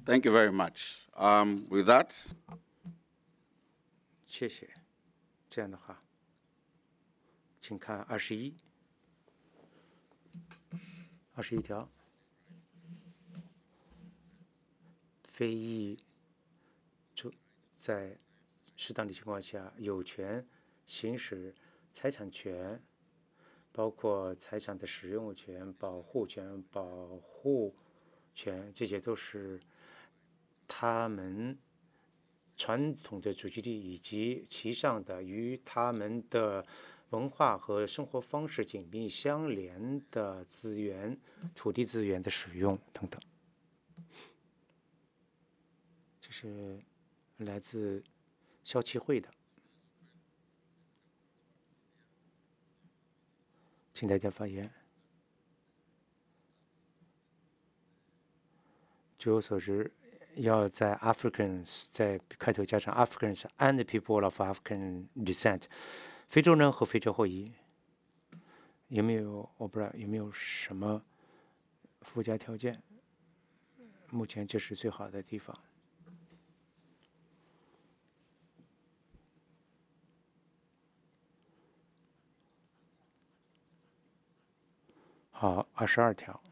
Thank you very much. With that, 谢谢。这样的话，请看21条，非裔在适当的情况下有权行使财产权，包括财产的使用权、保护权、保护权，这些都是他们传统的祖籍地以及其上的与他们的文化和生活方式紧密相连的资源、土地资源的使用等等。这是来自消契会的，请大家发言。据我所知，要在 Africans 在开头加上 Africans and the people of African descent， 非洲人和非洲后裔。有没有我不知道有没有什么附加条件？目前这是最好的地方。好，22条。